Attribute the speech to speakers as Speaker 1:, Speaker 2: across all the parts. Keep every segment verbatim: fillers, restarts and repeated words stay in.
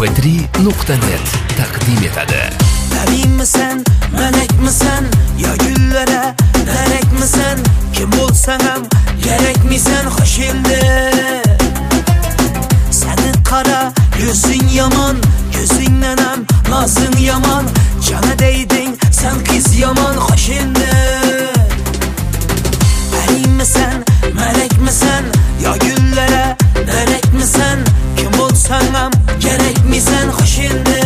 Speaker 1: p tri nuqta net taqdim etadi.
Speaker 2: Tabiiymisan, malakmisan, yo gullara darakmisan, kim bo'lsang ham kerakmisan, xo'sh endi. Seni qara, yuzing yomon, ko'zingdan ham nozing yomon, jana deyding, sen qiz yomon, xo'sh endi. Tabiiymisan, malakmisan, yo gullara darakmisan, kim bo'lsang ham kerakmisan, xo'sh endi.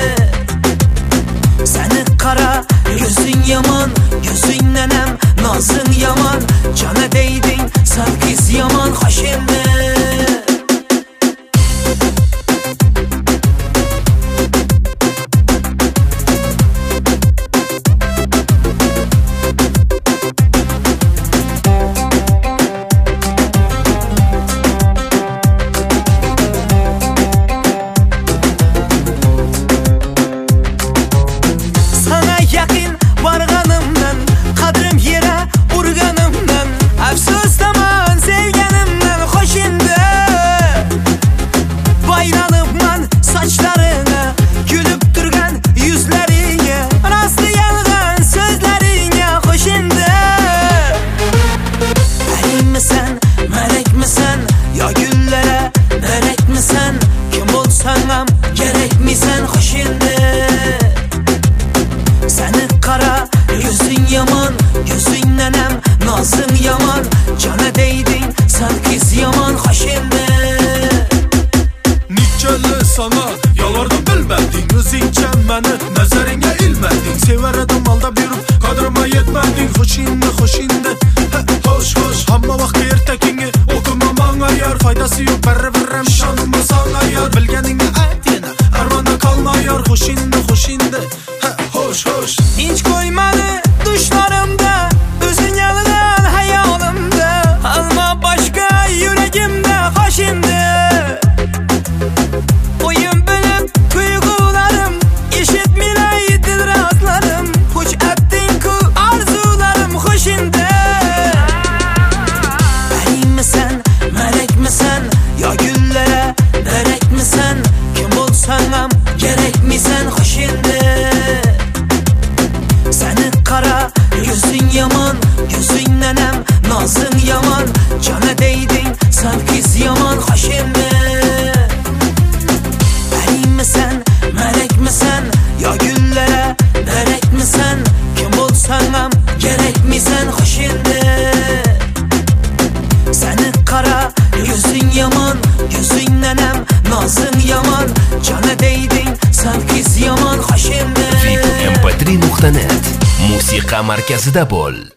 Speaker 2: Seni qara, yuzing yomon, ko'zingdan ham nozing yomon, jana deyding, sen qiz yomon, xo'sh endi. Kerakmisan, xo'sh endi. Seni qara, yuzing yomon, ko'zingdan ham nozing yomon, jana deyding, sen qiz yomon, xo'sh endi.
Speaker 3: Nichali sana yollarda bilmading, o'zingcha meni nazaringga ilmading, sevar edim aldab yurib qadrima yetmading, xo'sh endi, xo'sh endi. Xo'sh, xo'sh, hamma vaqt ertakinga o'qima menga yar, foydasi yo'q, baribir ishonma senga yar, bilganingni ayt yana, armonda qolma yar, xo'sh endi, xo'sh endi. Xo'sh, xo'sh,
Speaker 2: Tinch qo'ymadi dushlarimda, o'zing yolg'on hayolimda, alma boshqa yuragimda, xo'sh endi. O'yin bilib tuyg'ularim, eshitmilay dilrazlarim, xo'sh etding-ku orzularim, xo'sh endi. Tabiiymisan, malakmisan, yo gullara darakmisan, kim bo'lsang ham kerakmisan, xo'sh endi. Seni qara, yuzing yomon, ko'zingdan ham nozing yomon, jana deyding, sen qiz yomon, xo'sh endi. Tabiiymisan, malakmisan, yo gullara darakmisan, kim bo'lsang ham kerakmisan, xo'sh endi. Seni qara, yuzing yomon, ko'zingdan ham nozing yomon, jana deyding, sen qiz yomon, xo'sh endi.
Speaker 1: m p tri nuqta net musiqa markazida bo'l.